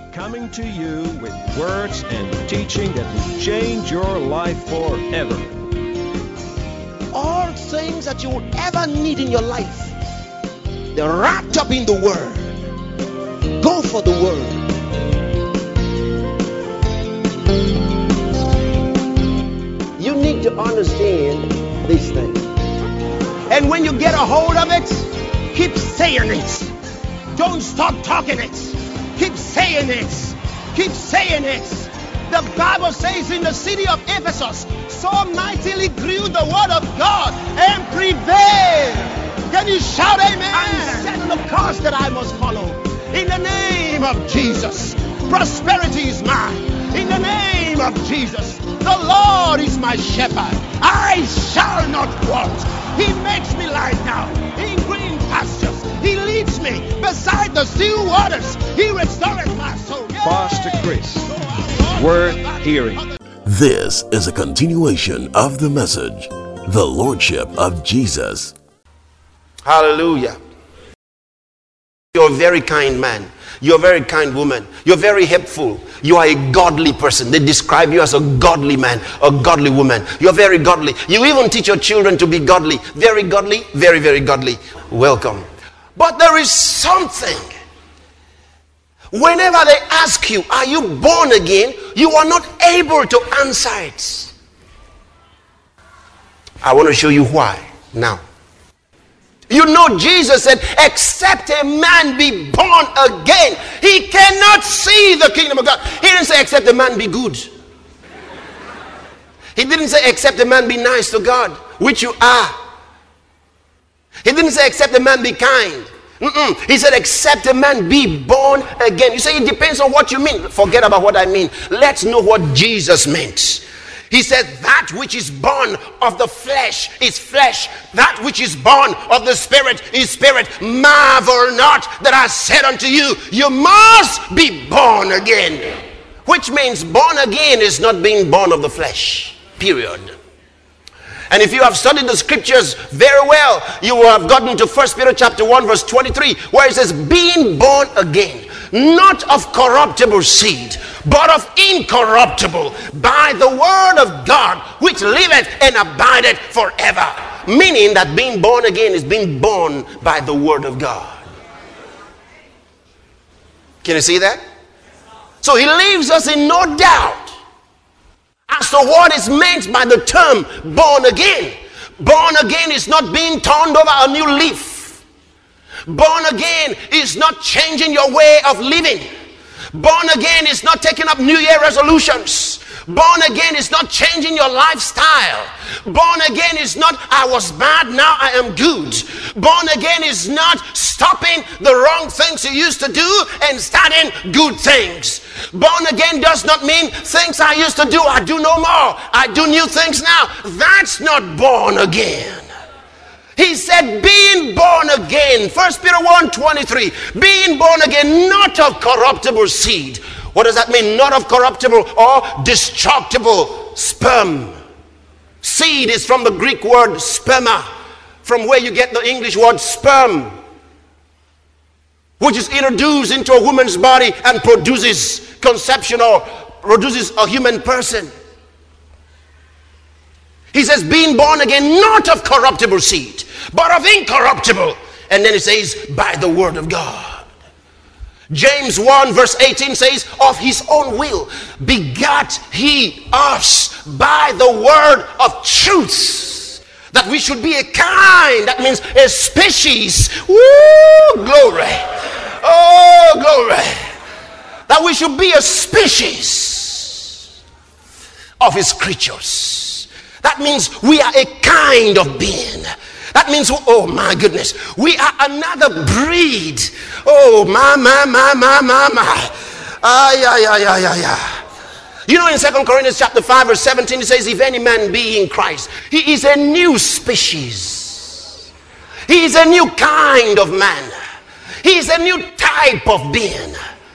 coming to you with words and teaching that will change your life forever. All things that you will ever need in your life, they're wrapped up in the Word. Go for the Word. You need to understand these things. And when you get a hold of it, keep saying it. Don't stop talking it. Keep saying it. Keep saying it. The Bible says in the city of Ephesus, so mightily grew the word of God and prevailed. Can you shout amen? And set the course that I must follow. In the name of Jesus. Prosperity is mine. In the name of Jesus. The Lord is my shepherd. I shall not want. He makes me lie down in green pastures. He leads me beside the still waters. He restores my soul. Pastor Chris, worth hearing. This is a continuation of the message, The Lordship of Jesus. Hallelujah. You're a very kind man. You're a very kind woman. You're very helpful. You are a godly person. They describe you as a godly man, a godly woman. You're very godly. You even teach your children to be godly. Very godly, very, very godly. Welcome. But there is something. Whenever they ask you, are you born again? You are not able to answer it. I want to show you why now. You know, Jesus said, except a man be born again, he cannot see the kingdom of God. He didn't say, except a man be good. He didn't say, except a man be nice to God, which you are. He didn't say, except a man be kind. He said, except a man be born again. You say, it depends on what you mean. Forget about what I mean. Let's know what Jesus meant. He said, that which is born of the flesh is flesh. That which is born of the spirit is spirit. Marvel not that I said unto you, you must be born again. Which means born again is not being born of the flesh. Period. And if you have studied the scriptures very well, you will have gotten to 1 Peter chapter 1 verse 23, where it says, being born again, not of corruptible seed, but of incorruptible, by the word of God, which liveth and abideth forever. Meaning that being born again is being born by the word of God. Can you see that? So he leaves us in no doubt as to what is meant by the term born again. Born again is not being turned over a new leaf. Born again is not changing your way of living. Born again is not taking up New Year resolutions. Born again is not changing your lifestyle. Born again is not, I was bad, now I am good. Born again is not stopping the wrong things you used to do and starting good things. Born again does not mean things I used to do, I do no more. I do new things now. That's not born again. He said, being born again, 1 Peter 1:23, being born again, not of corruptible seed. What does that mean? Not of corruptible or destructible sperm. Seed is from the Greek word sperma, from where you get the English word sperm, which is introduced into a woman's body and produces conception or produces a human person. He says, being born again, not of corruptible seed, but of incorruptible. And then it says, by the word of God. James 1 verse 18 says, of his own will begat he us by the word of truth, that we should be a kind, that means a species. Woo, glory. Oh, glory. That we should be a species of his creatures. That means we are a kind of being. That means, oh my goodness, we are another breed. Oh my. You know, in 2 Corinthians chapter 5 verse 17, it says, if any man be in Christ, he is a new species. He is a new kind of man. He is a new type of being.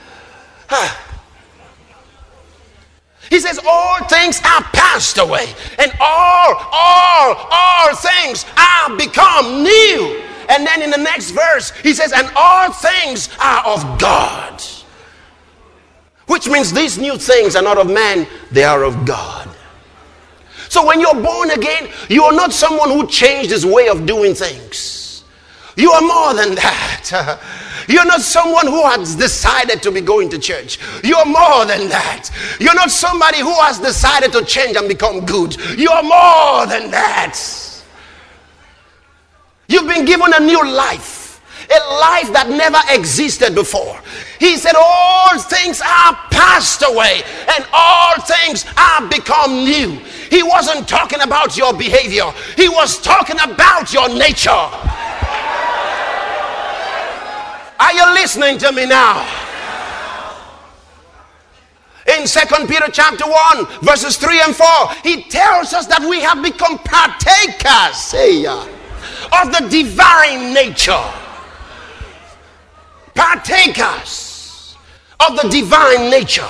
He says, all things are passed away, and all things are become new. And then in the next verse, he says, and all things are of God. which means these new things are not of man, they are of God. So when you're born again, you are not someone who changed his way of doing things. You are more than that. You're not someone who has decided to be going to church. You're more than that. You're not somebody who has decided to change and become good. You're more than that. You've been given a new life, a life that never existed before. He said all things are passed away and all things are become new. He wasn't talking about your behavior. He was talking about your nature. Are you listening to me now? In 2 Peter chapter 1, verses 3 and 4, he tells us that we have become partakers of the divine nature. Partakers of the divine nature.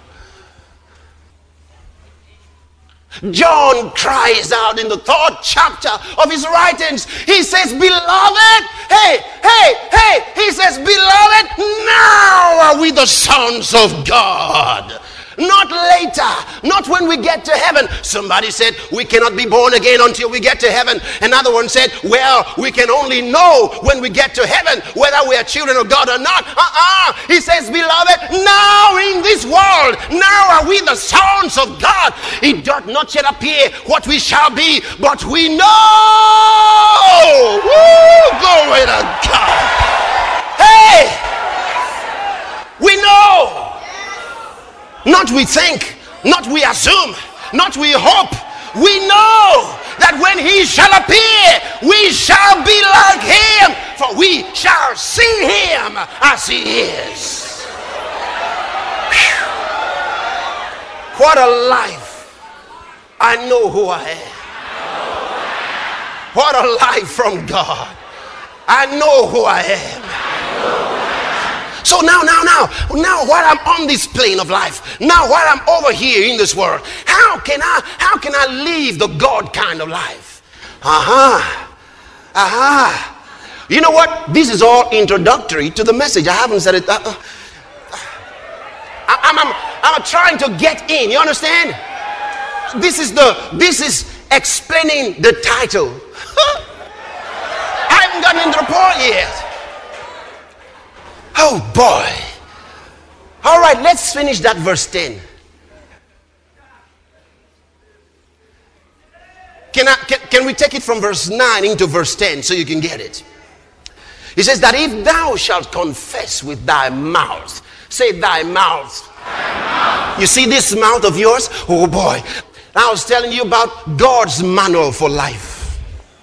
John cries out in the 3rd chapter of his writings. He says, beloved, he says, beloved, now are we the sons of God. Not later, not when we get to heaven. Somebody said we cannot be born again until we get to heaven. Another one said, well, we can only know when we get to heaven whether we are children of God or not. He says, beloved, now in this world, now are we the sons of God. It doth not yet appear what we shall be, but we know. Woo, glory to God. Hey, we know. Not we think, not we assume, not we hope. We know that when he shall appear, we shall be like him, for we shall see him as he is. Whew. What a life. I know who I am. What a life from God. I know who I am. So now while I'm on this plane of life, now while I'm over here in this world, how can I live the God kind of life? You know what? This is all introductory to the message. I haven't said it. I'm trying to get in. You understand? This is explaining the title. I haven't gotten into the part yet. Oh boy. All right, let's finish that verse 10. Can we take it from verse 9 into verse 10 so you can get it? He says that if thou shalt confess with thy mouth, say thy mouth. You see this mouth of yours? Oh boy. I was telling you about God's manual for life.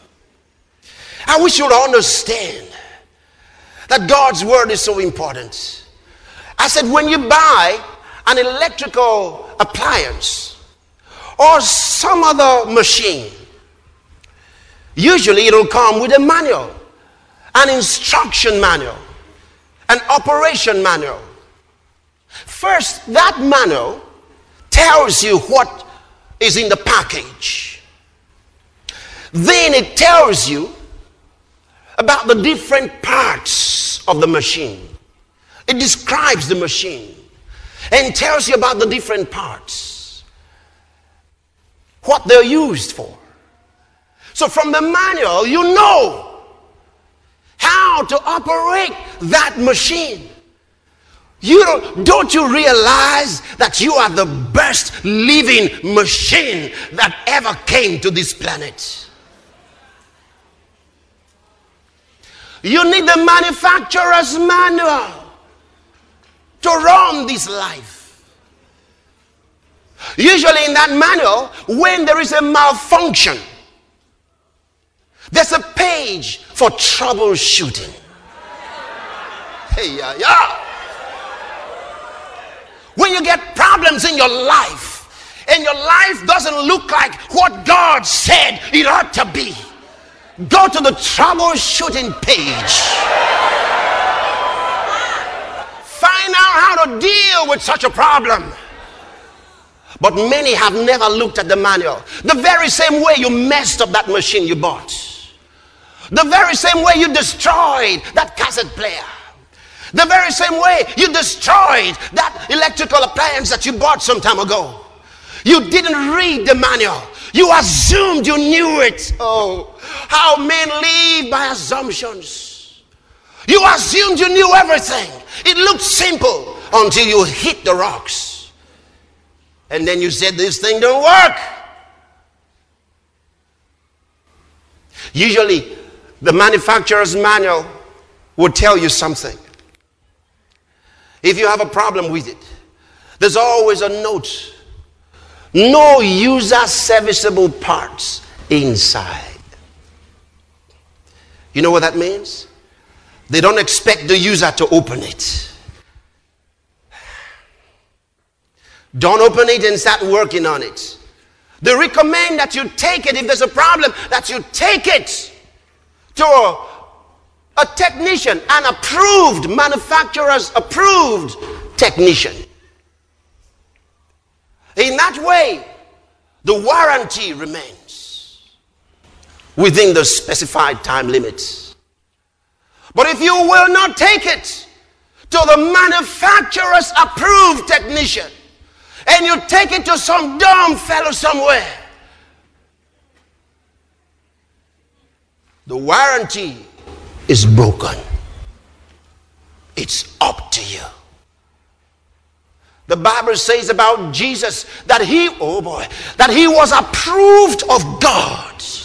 I wish you would understand that God's word is so important. I said when you buy an electrical appliance or some other machine, usually it'll come with a manual, an instruction manual, an operation manual. First, that manual tells you what is in the package. Then it tells you about the different parts of the machine. It describes the machine and tells you about the different parts, what they're used for. So from the manual, you know how to operate that machine. Don't you realize that you are the best living machine that ever came to this planet? You need the manufacturer's manual to run this life. Usually in that manual, when there is a malfunction, there's a page for troubleshooting. Hey, yeah. When you get problems in your life, and your life doesn't look like what God said it ought to be, go to the troubleshooting page. Find out how to deal with such a problem. But many have never looked at the manual. The very same way you messed up that machine you bought. The very same way you destroyed that cassette player. The very same way you destroyed that electrical appliance that you bought some time ago. You didn't read the manual. You assumed you knew it. Oh, how men live by assumptions. You assumed you knew everything. It looked simple until you hit the rocks. And then you said, this thing don't work. Usually, the manufacturer's manual will tell you something. If you have a problem with it, there's always a note. No user serviceable parts inside. You know what that means? They don't expect the user to open it. Don't open it and start working on it. They recommend that you take it, if there's a problem, that you take it to a technician, an approved, manufacturer's approved technician. In that way, the warranty remains within the specified time limits. But if you will not take it to the manufacturer's approved technician, and you take it to some dumb fellow somewhere, the warranty is broken. It's up to you. The Bible says about Jesus that he was approved of God.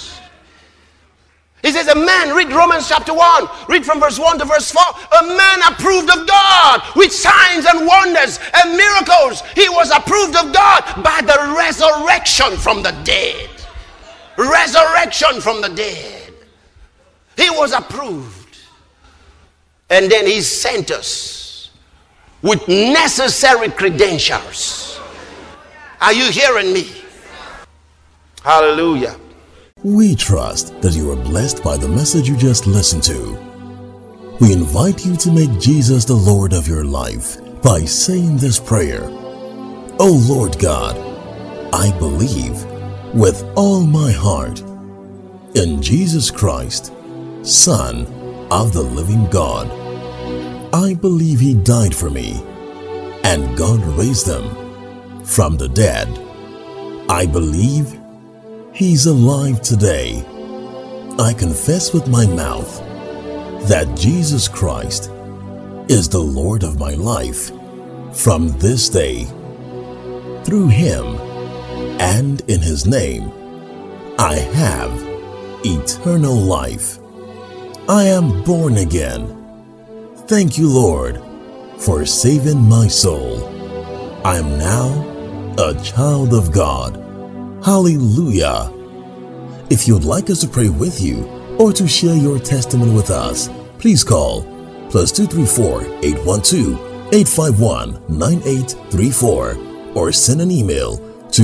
He says a man, read Romans chapter 1, read from verse 1 to verse 4, a man approved of God with signs and wonders and miracles. He was approved of God by the resurrection from the dead. Resurrection from the dead. He was approved. And then he sent us with necessary credentials. Are you hearing me? Hallelujah. We trust that you are blessed by the message you just listened to. We invite you to make Jesus the Lord of your life by saying this prayer. Oh Lord God, I believe with all my heart in Jesus Christ, Son of the living God. I believe he died for me and God raised him from the dead. I believe he's alive today. I confess with my mouth that Jesus Christ is the Lord of my life from this day. Through him and in his name, I have eternal life. I am born again. Thank you, Lord, for saving my soul. I am now a child of God. Hallelujah. If you'd like us to pray with you or to share your testimony with us, please call +234 812 851 9834 or send an email to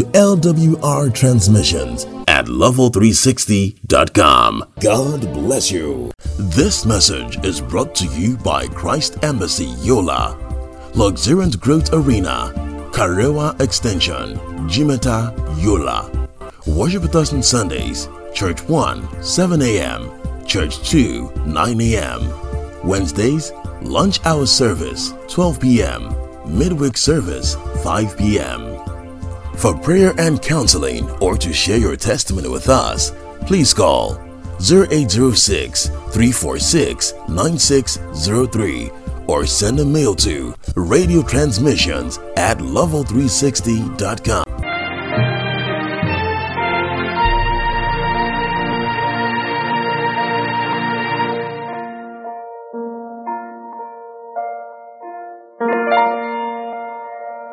lwrtransmissions@level360.com. God bless you. This message is brought to you by Christ Embassy Yola, Luxuriant Growth Arena, Karewa Extension, Jimeta, Yola. Worship with us on Sundays, Church 1, 7 a.m., Church 2, 9 a.m. Wednesdays, lunch hour service, 12 p.m., midweek service, 5 p.m. For prayer and counseling or to share your testimony with us, please call 0806-346-9603 or send a mail to radiotransmissions@level360.com.